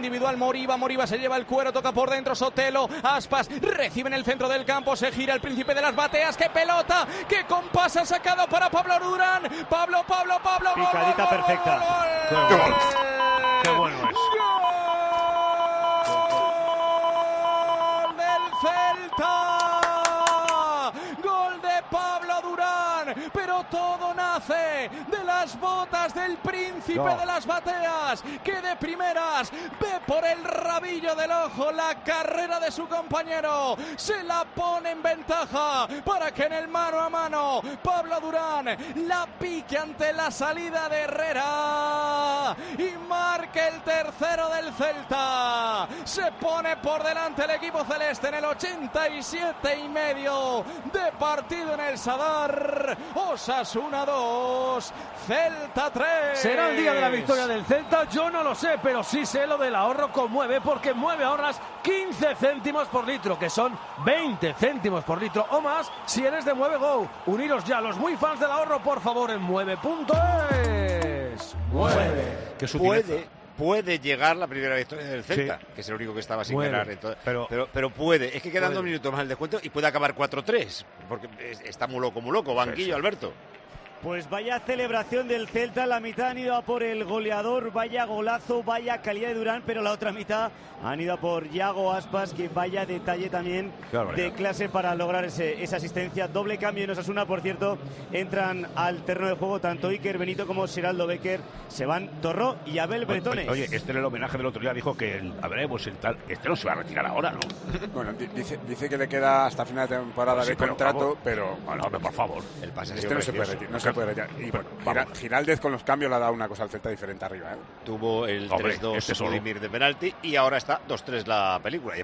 individual Moriba se lleva el cuero, toca por dentro Sotelo, Aspas recibe en el centro del campo, se gira el príncipe de las bateas, ¡qué pelota! ¡Qué compás ha sacado para Pablo Durán! Pablo, picadita gol, perfecta. Gol. ¡Qué bueno es! ¡Gol del Celta! ¡Gol de Pablo Durán! Pero todo nace de las botas del príncipe de las bateas, que de primeras ve por el rabillo del ojo la carrera de su compañero, se la pone en ventaja para que en el mano a mano Pablo Durán la pique ante la salida de Herrera y marque el tercero del Celta. Se pone por delante el equipo celeste en el 87,5 de partido en el Sadar. Osasuna 2, Celta 3. ¿Será el día de la victoria del Celta? Yo no lo sé, pero sí sé lo del ahorro con Mueve, porque Mueve ahorras 15 céntimos por litro, que son 20 céntimos por litro o más si eres de Mueve Go. Uniros ya, los muy fans del ahorro, por favor, en mueve.es. Mueve. Puede llegar la primera victoria del Celta, que es el único que estaba sin ganar. Pero puede. Es que quedan 2 minutos más el descuento y puede acabar 4-3, porque está muy loco. Banquillo, Alberto. Pues vaya celebración del Celta, la mitad han ido a por el goleador, vaya golazo, vaya calidad de Durán, pero la otra mitad han ido a por Yago Aspas, que vaya detalle también de clase para lograr esa asistencia. Doble cambio en Osasuna, por cierto, entran al terreno de juego tanto Iker Benito como Geraldo Becker, se van Torró y Abel Bretones. Oye, en el homenaje del otro día dijo que el tal, este no se va a retirar ahora, ¿no? Bueno, dice que le queda hasta final de temporada de contrato, pero... No, por favor. El pase no se puede retirar. Y bueno, Giraldez con los cambios le ha dado una cosa al Celta diferente arriba, ¿eh? Tuvo el 3-2 Vladimir de penalti y ahora está 2-3 la película. Y